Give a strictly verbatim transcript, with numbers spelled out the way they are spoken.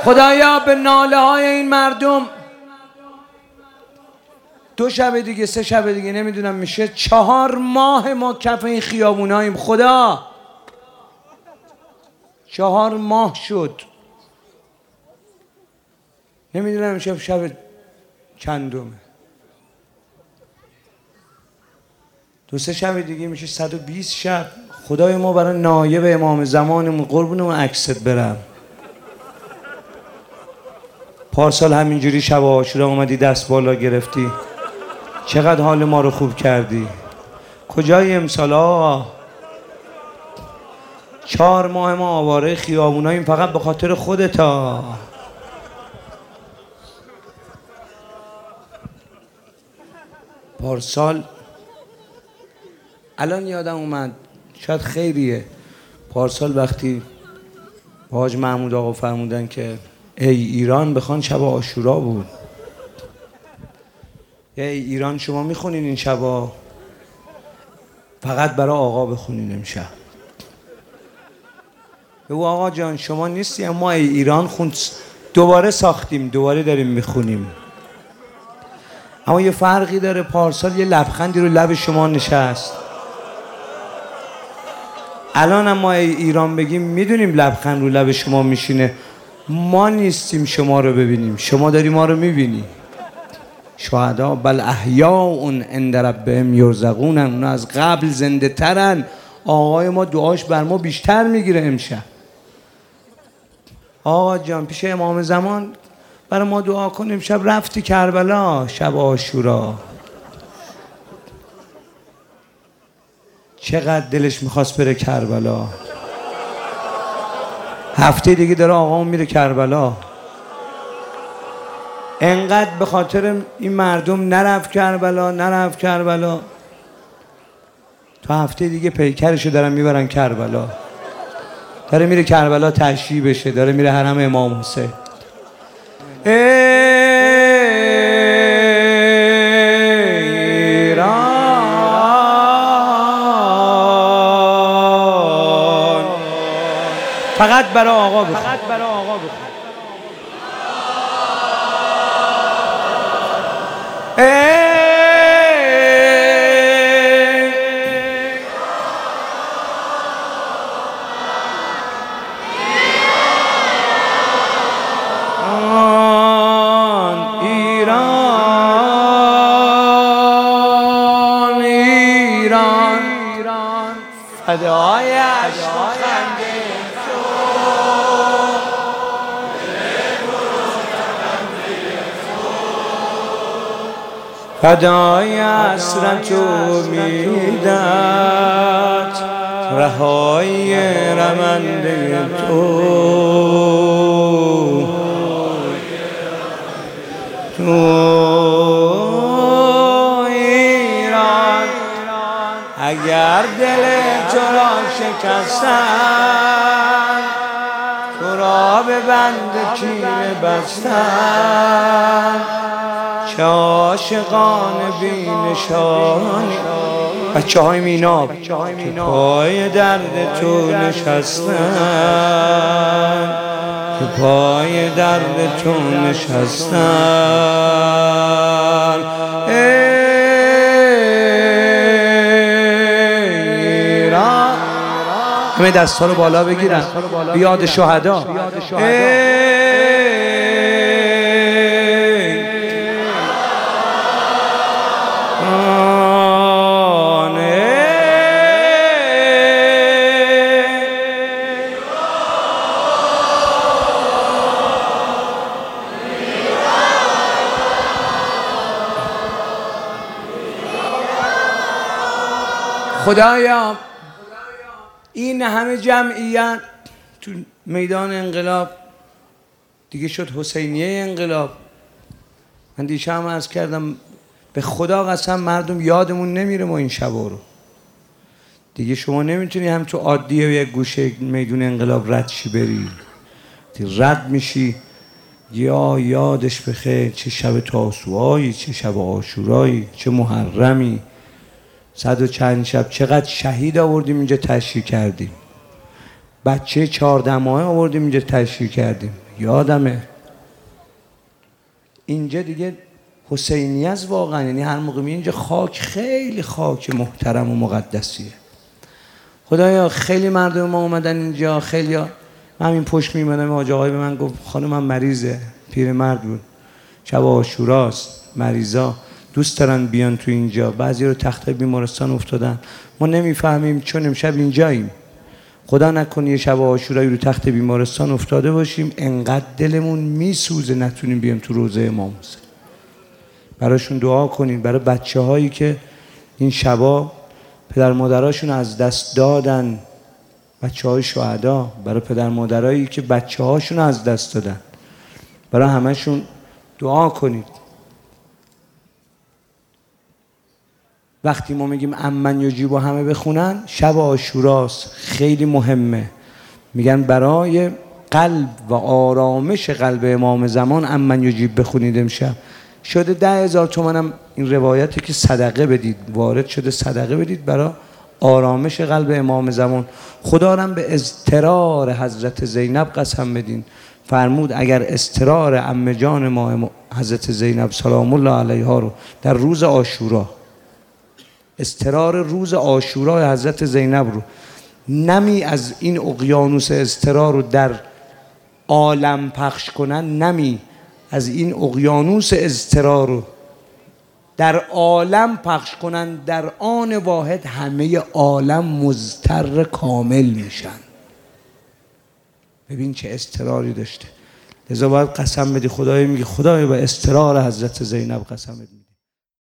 خدایا به ناله های این مردم دو شب دیگه سه شب دیگه نمیدونم میشه چهار ماه ما کف این خیابوناییم. خدا چهار ماه شد، نمیدونم میشه شب چندمه. دو سه شب دیگه میشه صد و بیست شب. خدای ما برای نایب امام زمانمون قربونمون عکست برم. پارسال همینجوری شب عاشورا اومدی دست بالا گرفتی، چقدر حال ما رو خوب کردی. کجای امسال آقا؟ چهار ماه ما آواره خیابوناییم فقط به خاطر خودتا. پارسال الان یادم اومد، شاید خیریه، پارسال وقتی با حاج محمود آقا فرمودن که ای ایران بخوان شب عاشورا بود. ای ایران شما میخونین این شبا، فقط برای آقا بخونین امشب. بگو آقا جان شما نیستی، اما ای ایران خوند دوباره ساختیم، دوباره داریم میخونیم. اما یه فرقی داره، پارسال یه لبخندی رو لب شما نشست. الان اما ای ایران بگیم میدونیم لبخند رو لب شما میشینه. ما نیستیم شما رو ببینیم، شما داری ما رو میبینی. شهدا بل احیاء عند ربهم یرزقون، اون از قبل زنده ترن. آقای ما دعاش بر ما بیشتر میگیره امشب. آقا جان پیش امام زمان برای ما دعا کنیم. شب رفتی کربلا، شب عاشورا، چقدر دلش میخواست بره کربلا. هفته دیگه داره آقامون میره کربلا. انقدر به خاطر این مردم نرفت کربلا، نرفت کربلا، تا هفته دیگه پیکرشو دارن میبرن کربلا. داره میره کربلا تشییع بشه، داره میره حرم امام حسین. ایران فقط برای آقا بخون، فقط برای آقا بخون. فدای عشق و خنده تو، فدای حسرت و امیدت، رهای رمنده تو. تو ایران اگر دل تو را شکستن، تو را به بند کینه بستن، چه عاشقان بی نشانی بچه های میناب که پای درد تو نشستن، که پای درد تو نشستن. همه دستا رو بالا بگیرن به یاد شهدا. خدایا این همه جمعیت تو میدان انقلاب دیگه شد حسینیه انقلاب. من دیشب هم عرض کردم به خدا قسم مردم یادمون نمیره ما این شبا رو. دیگه شما نمیتونی هم تو عادیه و یک گوشه میدون انقلاب رد شی بری، رد میشی یا یادش بخیر چه شب تاسوعایی، چه شب عاشورایی، چه محرمی، صد و چند شب چقدر شهید آوردیم اینجا تشییع کردیم، بچه چهارده ماهه آوردیم اینجا تشییع کردیم. یادمه اینجا دیگه حسینی است واقعا، یعنی هر موقع می اینجا خاک خیلی خاک محترم و مقدسیه. خدایا خیلی مردم ما اومدن اینجا، خیلی ها من همین پشت میمونم، حاج آقای به من گفت خانم من مریضه، پیرمرد بود، شب عاشوراست، مریضا دوست دارن بیان تو اینجا، بعضی رو تخت بیمارستان افتادن، ما نمیفهمیم چون امشب اینجاییم، خدا نکنه یه شب عاشورایی رو تخت بیمارستان افتاده باشیم، انقدر دلمون میسوزه نتونیم بیام تو روضه امام حسین. براشون دعا کنین، برای بچه هایی که این شبا پدر مادراشون از دست دادن، بچه های شهدا، برای پدر مادرایی که بچه هاشون از دست دادن، برای همشون دعا کنید. وقتی ما میگیم امن یجیب و همه بخونن، شب عاشوراست، خیلی مهمه. میگن برای قلب و آرامش قلب امام زمان امن یجیب بخونید امشب. شده ده هزار تومنم این روایتی که صدقه بدید، وارد شده صدقه بدید برای آرامش قلب امام زمان. خدا رم به اضطرار حضرت زینب قسم بدین، فرمود اگر اضطرار عمه جان ما حضرت زینب سلام الله علیها رو در روز عاشورا، اضطرار روز عاشورا حضرت زینب رو نمی از این اقیانوس اضطرار رو در عالم پخش کنن، نمی از این اقیانوس اضطرار رو در عالم پخش کنن، در آن واحد همه عالم مضطر کامل میشن. ببین چه اضطراری داشته. لذا باید قسم بدی. خدای میگه خدای به اضطرار حضرت زینب قسم بدی.